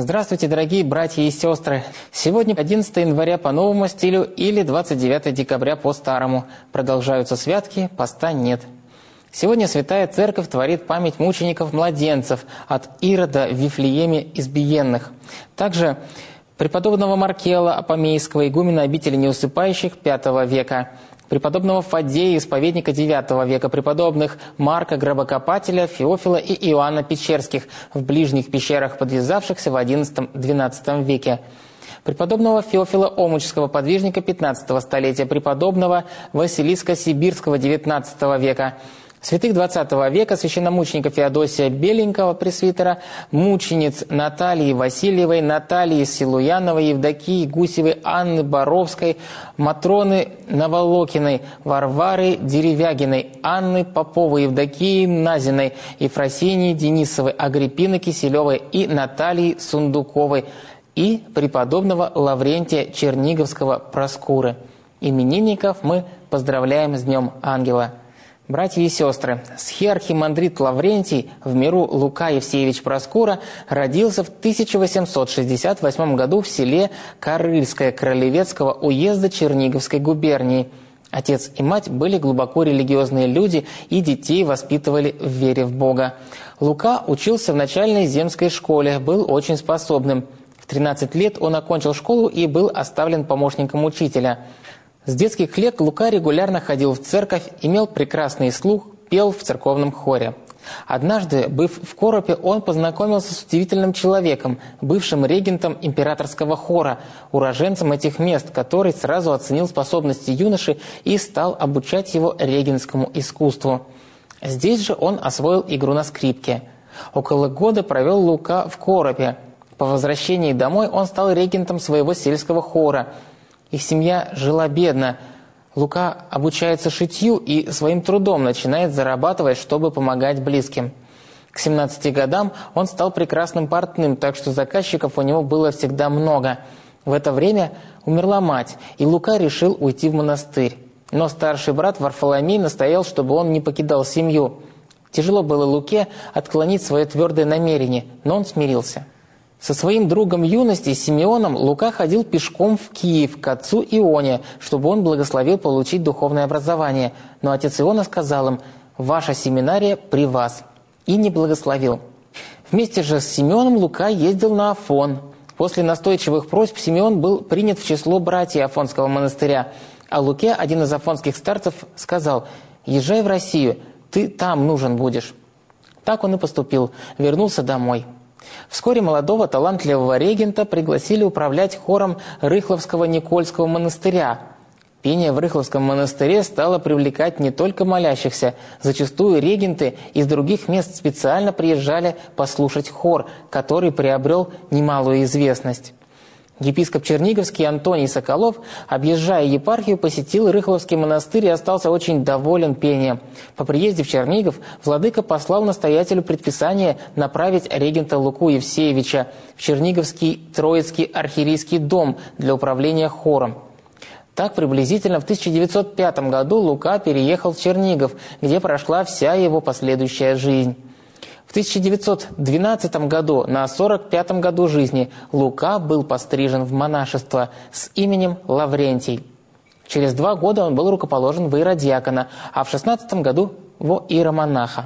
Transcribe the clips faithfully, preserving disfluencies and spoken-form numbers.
Здравствуйте, дорогие братья и сестры! Сегодня одиннадцатое января по новому стилю или двадцать девятое декабря по старому. Продолжаются святки, поста нет. Сегодня Святая Церковь творит память мучеников-младенцев от Ирода в Вифлееме избиенных. Также преподобного Маркела Апомейского, игумена обители неусыпающих пятого века, преподобного Фадея, исповедника девятого века, преподобных Марка Гробокопателя, Феофила и Иоанна Печерских, в ближних пещерах подвязавшихся в одиннадцатом-двенадцатом веке, преподобного Феофила Омучского, подвижника пятнадцатого столетия, преподобного Василиска Сибирского девятнадцатого века, святых двадцатого века, священномученика Феодосия Беленького, пресвитера, мучениц Натальи Васильевой, Натальи Силуяновой, Евдокии Гусевой, Анны Боровской, Матроны Наволокиной, Варвары Деревягиной, Анны Поповой, Евдокии Назиной, Ефросинии Денисовой, Агриппины Киселевой и Натальи Сундуковой, и преподобного Лаврентия Черниговского Проскуры. Именинников мы поздравляем с Днем Ангела. Братья и сестры, схиархимандрит Лаврентий, в миру Лука Евсеевич Проскура, родился в тысяча восемьсот шестьдесят восьмом году в селе Карыльское Кролевецкого уезда Черниговской губернии. Отец и мать были глубоко религиозные люди и детей воспитывали в вере в Бога. Лука учился в начальной земской школе, был очень способным. В тринадцать лет он окончил школу и был оставлен помощником учителя. С детских лет Лука регулярно ходил в церковь, имел прекрасный слух, пел в церковном хоре. Однажды, быв в Коропе, он познакомился с удивительным человеком, бывшим регентом императорского хора, уроженцем этих мест, который сразу оценил способности юноши и стал обучать его регентскому искусству. Здесь же он освоил игру на скрипке. Около года провел Лука в Коропе. По возвращении домой он стал регентом своего сельского хора. Их семья жила бедно. Лука обучается шитью и своим трудом начинает зарабатывать, чтобы помогать близким. К семнадцати годам он стал прекрасным портным, так что заказчиков у него было всегда много. В это время умерла мать, и Лука решил уйти в монастырь. Но старший брат Варфоломей настоял, чтобы он не покидал семью. Тяжело было Луке отклонить свое твердое намерение, но он смирился. Со своим другом юности Симеоном Лука ходил пешком в Киев к отцу Ионе, чтобы он благословил получить духовное образование. Но отец Иона сказал им: «Ваша семинария при вас», и не благословил. Вместе же с Симеоном Лука ездил на Афон. После настойчивых просьб Симеон был принят в число братьев Афонского монастыря, а Луке один из афонских старцев сказал: «Езжай в Россию, ты там нужен будешь». Так он и поступил, вернулся домой. Вскоре молодого талантливого регента пригласили управлять хором Рыхловского Никольского монастыря. Пение в Рыхловском монастыре стало привлекать не только молящихся. Зачастую регенты из других мест специально приезжали послушать хор, который приобрел немалую известность. Епископ Черниговский Антоний Соколов, объезжая епархию, посетил Рыхловский монастырь и остался очень доволен пением. По приезде в Чернигов владыка послал настоятелю предписание направить регента Луку Евсеевича в Черниговский Троицкий архиерейский дом для управления хором. Так приблизительно в тысяча девятьсот пятом году Лука переехал в Чернигов, где прошла вся его последующая жизнь. В тысяча девятьсот двенадцатом году, на сорок пятом году жизни, Лука был пострижен в монашество с именем Лаврентий. Через два года он был рукоположен в иеродиакона, а в шестнадцатом году во иеромонаха.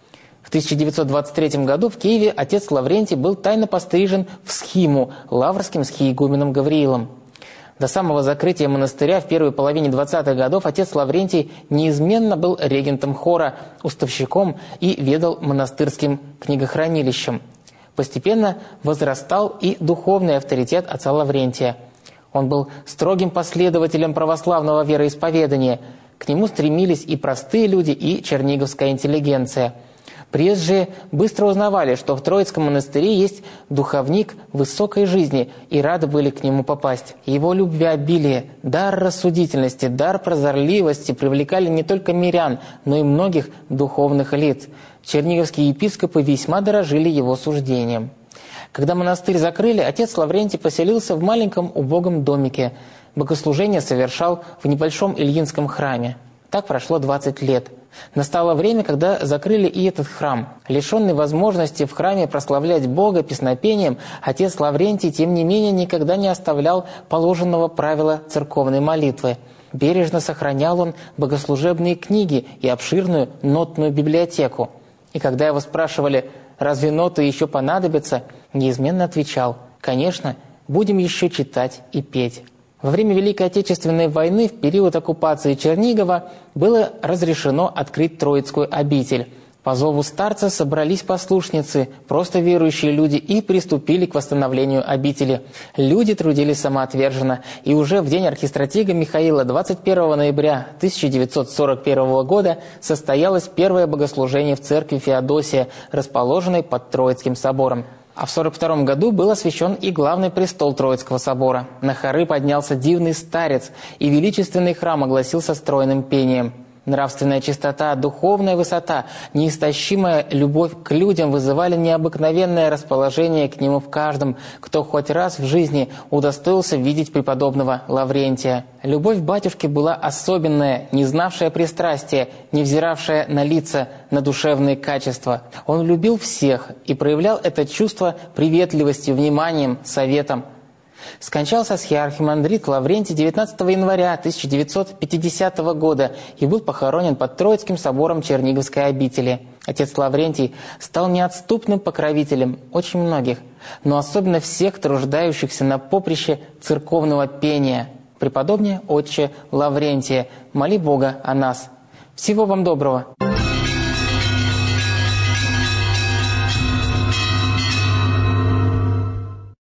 В тысяча девятьсот двадцать третьем году в Киеве отец Лаврентий был тайно пострижен в схиму лаврским схиигуменом Гавриилом. До самого закрытия монастыря в первой половине двадцатых годов отец Лаврентий неизменно был регентом хора, уставщиком и ведал монастырским книгохранилищем. Постепенно возрастал и духовный авторитет отца Лаврентия. Он был строгим последователем православного вероисповедания. К нему стремились и простые люди, и черниговская интеллигенция. Приезжие быстро узнавали, что в Троицком монастыре есть духовник высокой жизни, и рады были к нему попасть. Его любвеобилие, дар рассудительности, дар прозорливости привлекали не только мирян, но и многих духовных лиц. Черниговские епископы весьма дорожили его суждением. Когда монастырь закрыли, отец Лаврентий поселился в маленьком убогом домике. Богослужение совершал в небольшом Ильинском храме. Так прошло двадцать лет. Настало время, когда закрыли и этот храм. Лишенный возможности в храме прославлять Бога песнопением, отец Лаврентий, тем не менее, никогда не оставлял положенного правила церковной молитвы. Бережно сохранял он богослужебные книги и обширную нотную библиотеку. И когда его спрашивали, разве ноты еще понадобятся, неизменно отвечал: «Конечно, будем еще читать и петь». Во время Великой Отечественной войны, в период оккупации Чернигова, было разрешено открыть Троицкую обитель. По зову старца собрались послушницы, просто верующие люди, и приступили к восстановлению обители. Люди трудились самоотверженно, и уже в день архистратига Михаила, двадцать первого ноября тысяча девятьсот сорок первого года, состоялось первое богослужение в церкви Феодосия, расположенной под Троицким собором. А в сорок втором году был освящен и главный престол Троицкого собора. На хоры поднялся дивный старец, и величественный храм огласился стройным пением. Нравственная чистота, духовная высота, неистощимая любовь к людям вызывали необыкновенное расположение к нему в каждом, кто хоть раз в жизни удостоился видеть преподобного Лаврентия. Любовь батюшки была особенная, не знавшая пристрастия, не взиравшая на лица, на душевные качества. Он любил всех и проявлял это чувство приветливостью, вниманием, советом. Скончался схиархимандрит Лаврентий девятнадцатого января тысяча девятьсот пятидесятого года и был похоронен под Троицким собором Черниговской обители. Отец Лаврентий стал неотступным покровителем очень многих, но особенно всех труждающихся на поприще церковного пения. Преподобнее отче Лаврентия, моли Бога о нас. Всего вам доброго!